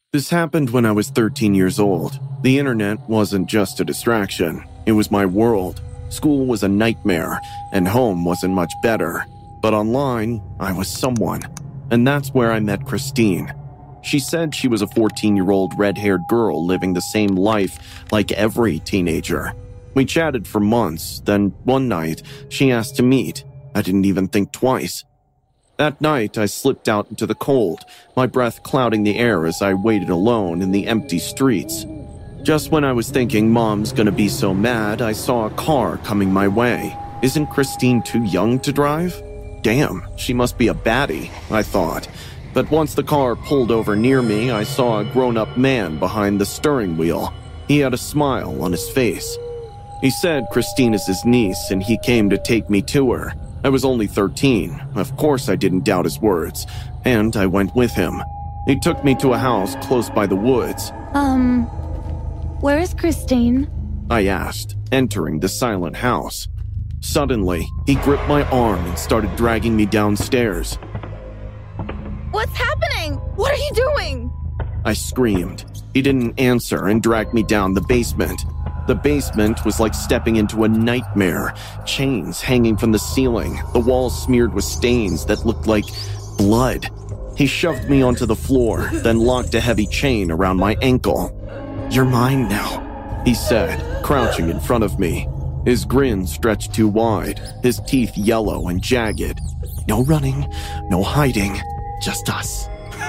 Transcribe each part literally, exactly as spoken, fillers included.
This happened when I was thirteen years old. The internet wasn't just a distraction. It was my world. School was a nightmare, and home wasn't much better. But online, I was someone. And that's where I met Christine. She said she was a fourteen-year-old red-haired girl living the same life like every teenager. We chatted for months, then one night, she asked to meet. I didn't even think twice. That night, I slipped out into the cold, my breath clouding the air as I waited alone in the empty streets. Just when I was thinking Mom's gonna be so mad, I saw a car coming my way. Isn't Christine too young to drive? Damn, she must be a baddie, I thought. But once the car pulled over near me, I saw a grown-up man behind the steering wheel. He had a smile on his face. He said Christine is his niece and he came to take me to her. I was only thirteen. Of course I didn't doubt his words, and I went with him. He took me to a house close by the woods. Um, where is Christine? I asked, entering the silent house. Suddenly, he gripped my arm and started dragging me downstairs. What's happening? What are you doing? I screamed. He didn't answer and dragged me down the basement. The basement was like stepping into a nightmare. Chains hanging from the ceiling, the walls smeared with stains that looked like blood. He shoved me onto the floor, then locked a heavy chain around my ankle. "You're mine now," he said, crouching in front of me. His grin stretched too wide, his teeth yellow and jagged. No running, no hiding, just us.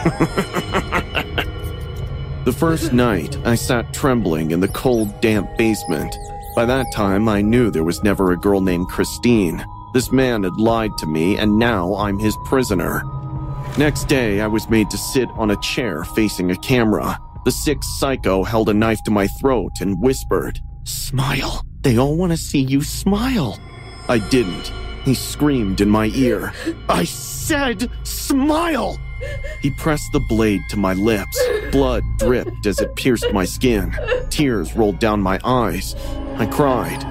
The first night, I sat trembling in the cold, damp basement. By that time, I knew there was never a girl named Christine. This man had lied to me, and now I'm his prisoner. Next day, I was made to sit on a chair facing a camera. The sick psycho held a knife to my throat and whispered, "Smile. They all want to see you smile." I didn't. He screamed in my ear, "I said smile!" He pressed the blade to my lips. Blood dripped as it pierced my skin. Tears rolled down my eyes. I cried.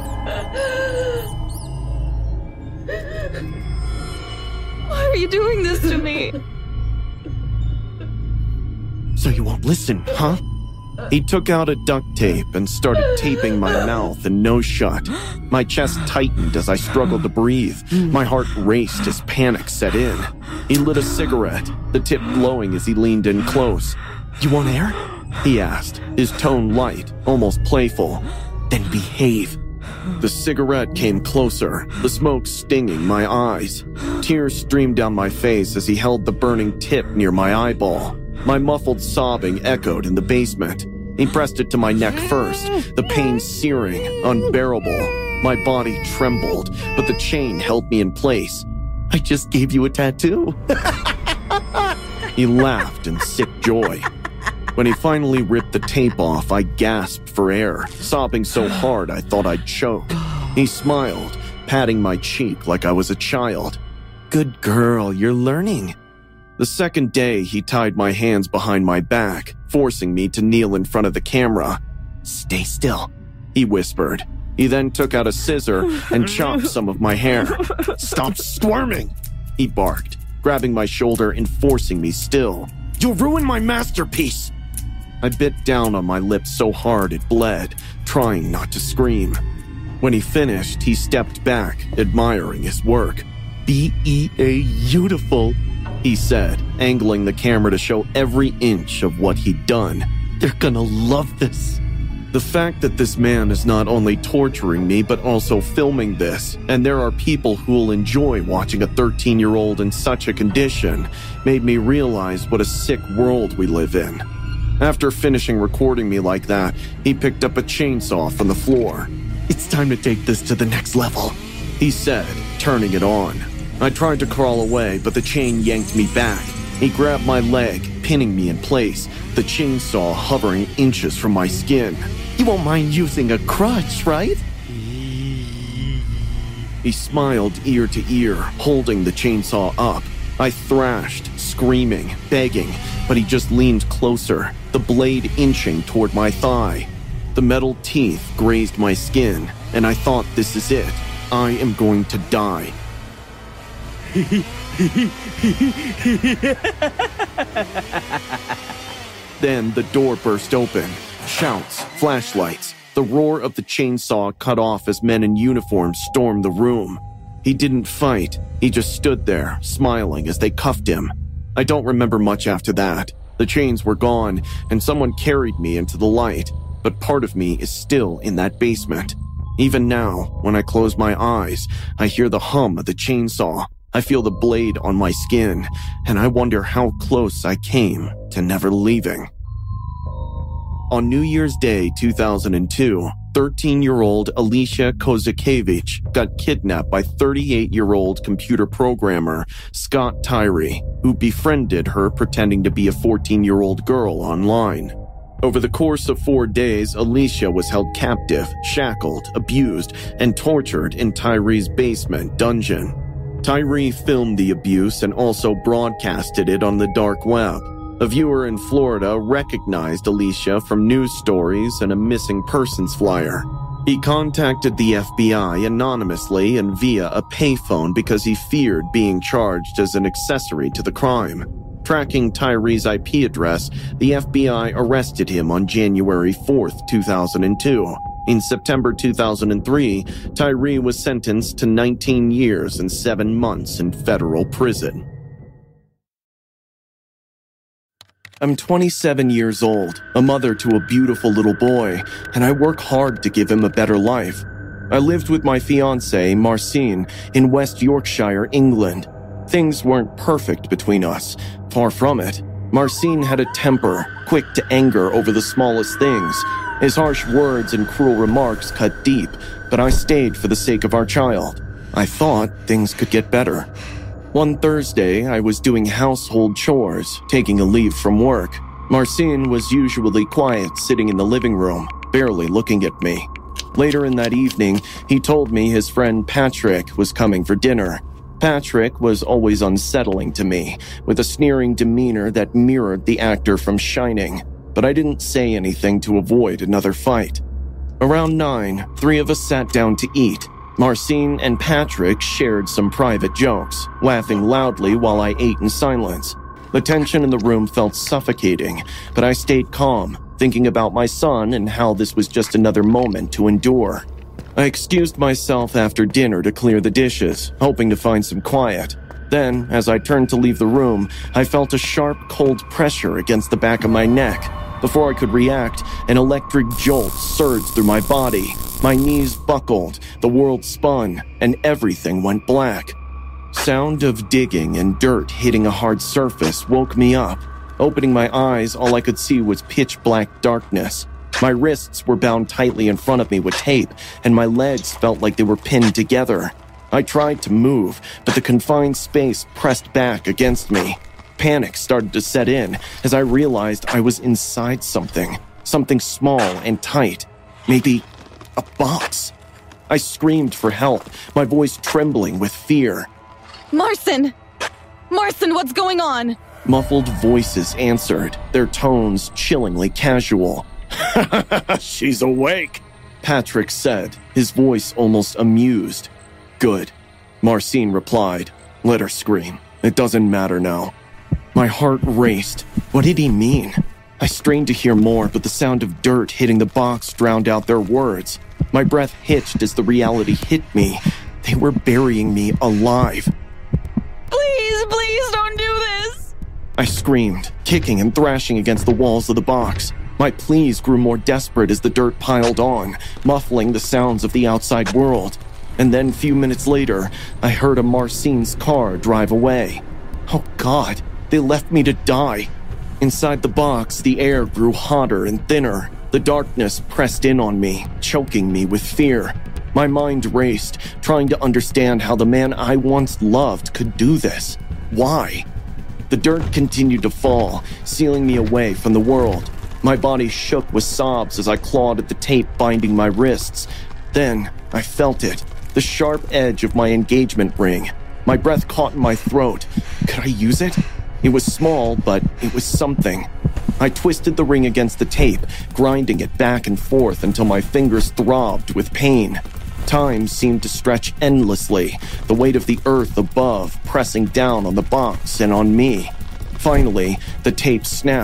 Why are you doing this to me? So you won't listen, huh? He took out a duct tape and started taping my mouth and nose shut. My chest tightened as I struggled to breathe. My heart raced as panic set in. He lit a cigarette, the tip glowing as he leaned in close. "You want air?" he asked, his tone light, almost playful. "Then behave." The cigarette came closer, the smoke stinging my eyes. Tears streamed down my face as he held the burning tip near my eyeball. My muffled sobbing echoed in the basement. He pressed it to my neck first, the pain searing, unbearable. My body trembled, but the chain held me in place. "I just gave you a tattoo." He laughed in sick joy. When he finally ripped the tape off, I gasped for air, sobbing so hard I thought I'd choke. He smiled, patting my cheek like I was a child. "Good girl, you're learning." The second day, he tied my hands behind my back, forcing me to kneel in front of the camera. "Stay still," he whispered. He then took out a scissor and chopped some of my hair. "Stop squirming," he barked, grabbing my shoulder and forcing me still. "You'll ruin my masterpiece." I bit down on my lips so hard it bled, trying not to scream. When he finished, he stepped back, admiring his work. "B E A beautiful," he said, angling the camera to show every inch of what he'd done. "They're gonna love this." The fact that this man is not only torturing me, but also filming this, and there are people who'll enjoy watching a thirteen-year-old in such a condition, made me realize what a sick world we live in. After finishing recording me like that, he picked up a chainsaw from the floor. "It's time to take this to the next level," he said, turning it on. I tried to crawl away, but the chain yanked me back. He grabbed my leg, pinning me in place, the chainsaw hovering inches from my skin. "You won't mind using a crutch, right?" He smiled ear to ear, holding the chainsaw up. I thrashed, screaming, begging, but he just leaned closer, the blade inching toward my thigh. The metal teeth grazed my skin, and I thought, this is it. I am going to die. then, the door burst open. Shouts, flashlights. The roar of the chainsaw cut off as men in uniform stormed the room. He didn't fight. He just stood there, smiling as they cuffed him. I don't remember much after that. The chains were gone, and someone carried me into the light. But part of me is still in that basement. Even now, when I close my eyes, I hear the hum of the chainsaw. I feel the blade on my skin, and I wonder how close I came to never leaving. On New Year's Day two thousand two, thirteen-year-old Alicia Kozakevich got kidnapped by thirty-eight-year-old computer programmer Scott Tyree, who befriended her pretending to be a fourteen-year-old girl online. Over the course of four days, Alicia was held captive, shackled, abused, and tortured in Tyree's basement dungeon. Tyree filmed the abuse and also broadcasted it on the dark web. A viewer in Florida recognized Alicia from news stories and a missing persons flyer. He contacted the F B I anonymously and via a payphone because he feared being charged as an accessory to the crime. Tracking Tyree's I P address, the F B I arrested him on January fourth, two thousand two. In September two thousand three, Tyree was sentenced to nineteen years and seven months in federal prison. I'm twenty-seven years old, a mother to a beautiful little boy, and I work hard to give him a better life. I lived with my fiancée, Marcine, in West Yorkshire, England. Things weren't perfect between us, far from it. Marcine had a temper, quick to anger over the smallest things. His harsh words and cruel remarks cut deep, but I stayed for the sake of our child. I thought things could get better. One Thursday, I was doing household chores, taking a leave from work. Marcine was usually quiet, sitting in the living room, barely looking at me. Later in that evening, he told me his friend Patrick was coming for dinner. Patrick was always unsettling to me, with a sneering demeanor that mirrored the actor from Shining, but I didn't say anything to avoid another fight. Around nine, three of us sat down to eat. Marcine and Patrick shared some private jokes, laughing loudly while I ate in silence. The tension in the room felt suffocating, but I stayed calm, thinking about my son and how this was just another moment to endure. I excused myself after dinner to clear the dishes, hoping to find some quiet. Then, as I turned to leave the room, I felt a sharp, cold pressure against the back of my neck. Before I could react, an electric jolt surged through my body. My knees buckled, the world spun, and everything went black. Sound of digging and dirt hitting a hard surface woke me up. Opening my eyes, all I could see was pitch black darkness. My wrists were bound tightly in front of me with tape, and my legs felt like they were pinned together. I tried to move, but the confined space pressed back against me. Panic started to set in as I realized I was inside something, something small and tight. Maybe a box. I screamed for help, my voice trembling with fear. Marcin! Marcin, what's going on? Muffled voices answered, their tones chillingly casual. She's awake, Patrick said, his voice almost amused. Good, Marcine replied. Let her scream. It doesn't matter now. My heart raced. What did he mean? I strained to hear more, but the sound of dirt hitting the box drowned out their words. My breath hitched as the reality hit me. They were burying me alive. Please, please don't do this! I screamed, kicking and thrashing against the walls of the box. My pleas grew more desperate as the dirt piled on, muffling the sounds of the outside world. And then, a few minutes later, I heard a Marcine's car drive away. Oh God, they left me to die. Inside the box, the air grew hotter and thinner. The darkness pressed in on me, choking me with fear. My mind raced, trying to understand how the man I once loved could do this. Why? The dirt continued to fall, sealing me away from the world. My body shook with sobs as I clawed at the tape binding my wrists. Then, I felt it, the sharp edge of my engagement ring. My breath caught in my throat. Could I use it? It was small, but it was something. I twisted the ring against the tape, grinding it back and forth until my fingers throbbed with pain. Time seemed to stretch endlessly, the weight of the earth above pressing down on the box and on me. Finally, the tape snapped.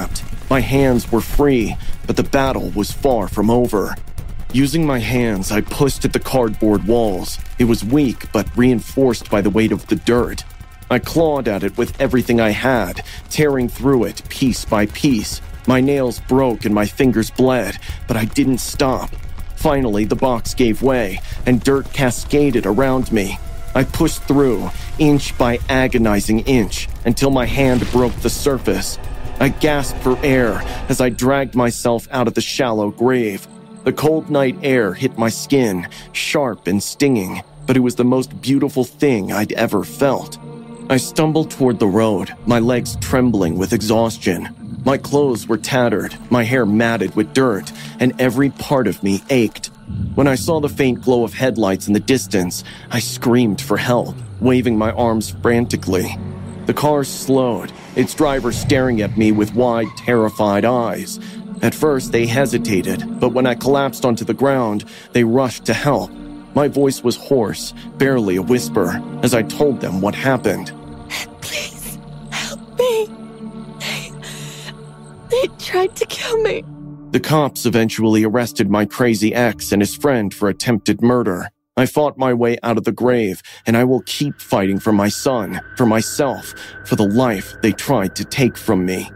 My hands were free, but the battle was far from over. Using my hands, I pushed at the cardboard walls. It was weak, but reinforced by the weight of the dirt. I clawed at it with everything I had, tearing through it piece by piece. My nails broke and my fingers bled, but I didn't stop. Finally, the box gave way, and dirt cascaded around me. I pushed through, inch by agonizing inch, until my hand broke the surface. I gasped for air as I dragged myself out of the shallow grave. The cold night air hit my skin, sharp and stinging, but it was the most beautiful thing I'd ever felt. I stumbled toward the road, my legs trembling with exhaustion. My clothes were tattered, my hair matted with dirt, and every part of me ached. When I saw the faint glow of headlights in the distance, I screamed for help, waving my arms frantically. The car slowed, its driver staring at me with wide, terrified eyes. At first, they hesitated, but when I collapsed onto the ground, they rushed to help. My voice was hoarse, barely a whisper, as I told them what happened. Please, help me. They, they tried to kill me. The cops eventually arrested my crazy ex and his friend for attempted murder. I fought my way out of the grave, and I will keep fighting for my son, for myself, for the life they tried to take from me.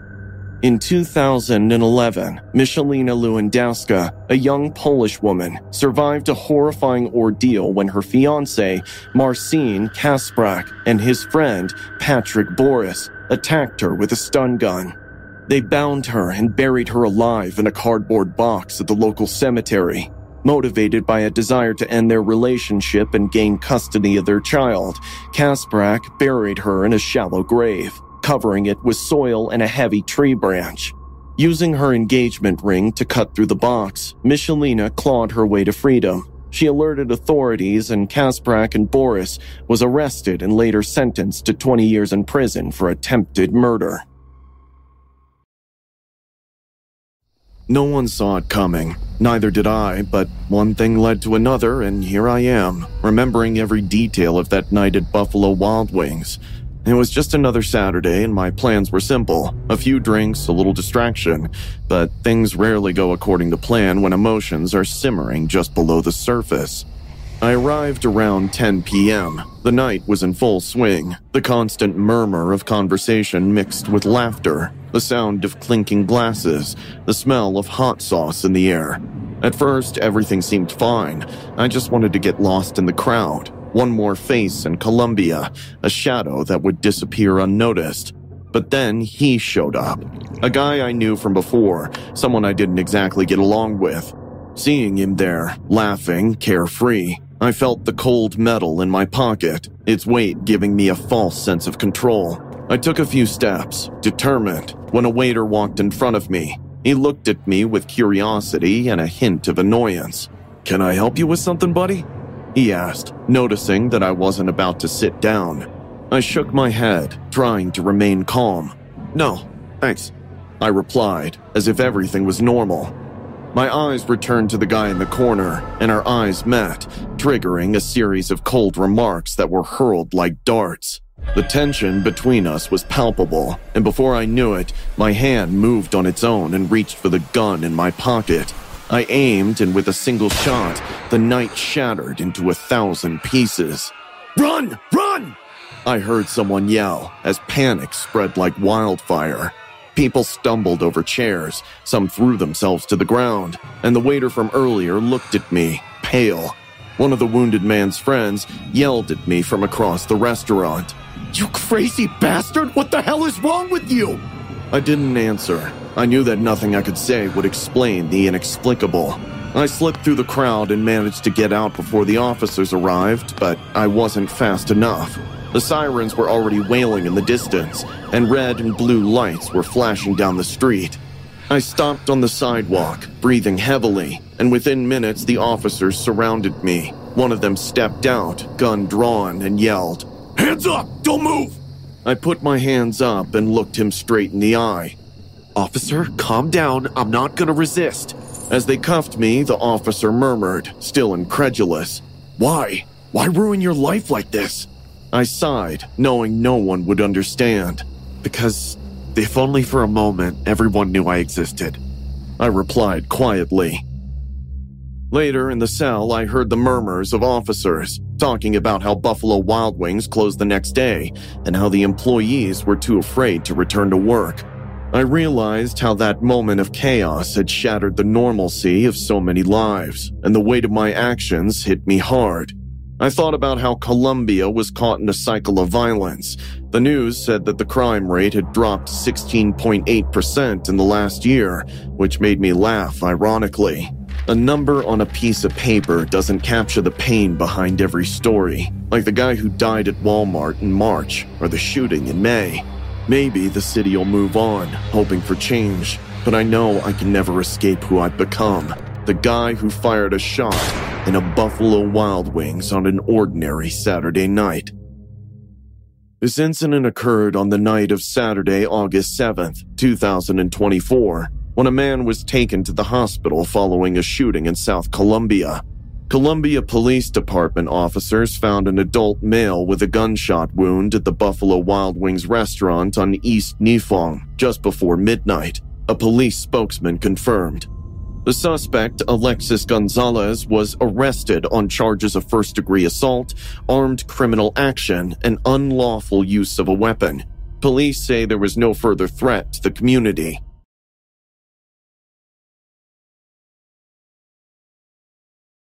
In two thousand eleven, Michalina Lewandowska, a young Polish woman, survived a horrifying ordeal when her fiancé, Marcin Kasprak, and his friend, Patrick Boris, attacked her with a stun gun. They bound her and buried her alive in a cardboard box at the local cemetery. Motivated by a desire to end their relationship and gain custody of their child, Kasprak buried her in a shallow grave, covering it with soil and a heavy tree branch. Using her engagement ring to cut through the box, Michalina clawed her way to freedom. She alerted authorities, and Kasprak and Boris was arrested and later sentenced to twenty years in prison for attempted murder. No one saw it coming. Neither did I, but one thing led to another, and here I am, remembering every detail of that night at Buffalo Wild Wings. It was just another Saturday, and my plans were simple. A few drinks, a little distraction, but things rarely go according to plan when emotions are simmering just below the surface. I arrived around ten p.m. The night was in full swing, the constant murmur of conversation mixed with laughter, the sound of clinking glasses, the smell of hot sauce in the air. At first, everything seemed fine. I just wanted to get lost in the crowd. One more face in Colombia, a shadow that would disappear unnoticed. But then he showed up. A guy I knew from before, someone I didn't exactly get along with. Seeing him there, laughing, carefree, I felt the cold metal in my pocket, its weight giving me a false sense of control. I took a few steps, determined, when a waiter walked in front of me. He looked at me with curiosity and a hint of annoyance. "Can I help you with something, buddy?" he asked, noticing that I wasn't about to sit down. I shook my head, trying to remain calm. "No, thanks," I replied, as if everything was normal. My eyes returned to the guy in the corner, and our eyes met, triggering a series of cold remarks that were hurled like darts. The tension between us was palpable, and before I knew it, my hand moved on its own and reached for the gun in my pocket. I aimed, and with a single shot, the night shattered into a thousand pieces. "Run! Run!" I heard someone yell as panic spread like wildfire. People stumbled over chairs, some threw themselves to the ground, and the waiter from earlier looked at me, pale. One of the wounded man's friends yelled at me from across the restaurant. "You crazy bastard! What the hell is wrong with you?" I didn't answer. I knew that nothing I could say would explain the inexplicable. I slipped through the crowd and managed to get out before the officers arrived, but I wasn't fast enough. The sirens were already wailing in the distance, and red and blue lights were flashing down the street. I stopped on the sidewalk, breathing heavily, and within minutes the officers surrounded me. One of them stepped out, gun drawn, and yelled, "Hands up! Don't move!" I put my hands up and looked him straight in the eye. "Officer, calm down. I'm not gonna resist." As they cuffed me, the officer murmured, still incredulous, "Why? Why ruin your life like this?" I sighed, knowing no one would understand. Because If only for a moment everyone knew I existed, I replied quietly. Later in the cell, I heard the murmurs of officers talking about how Buffalo Wild Wings closed the next day and how the employees were too afraid to return to work. I realized how that moment of chaos had shattered the normalcy of so many lives, and the weight of my actions hit me hard. I thought about how Colombia was caught in a cycle of violence. The news said that the crime rate had dropped sixteen point eight percent in the last year, which made me laugh ironically. A number on a piece of paper doesn't capture the pain behind every story, like the guy who died at Walmart in March or the shooting in May. Maybe the city will move on, hoping for change, but I know I can never escape who I've become. The guy who fired a shot in a Buffalo Wild Wings on an ordinary Saturday night. This incident occurred on the night of Saturday, August seventh, two thousand twenty-four, when a man was taken to the hospital following a shooting in South Columbia. Columbia Police Department officers found an adult male with a gunshot wound at the Buffalo Wild Wings restaurant on East Nifong just before midnight, a police spokesman confirmed. The suspect, Alexis Gonzalez, was arrested on charges of first-degree assault, armed criminal action, and unlawful use of a weapon. Police say there was no further threat to the community.